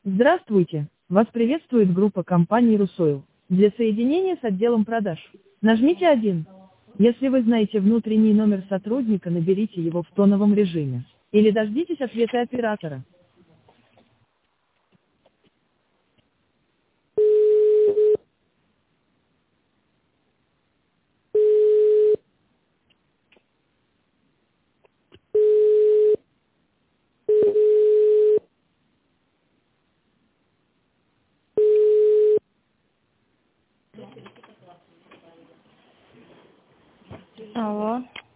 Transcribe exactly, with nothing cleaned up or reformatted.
Здравствуйте! Вас приветствует группа компании «Русойл». Для соединения с отделом продаж нажмите один. Если вы знаете внутренний номер сотрудника, наберите его в тоновом режиме. Или дождитесь ответа оператора. Алло.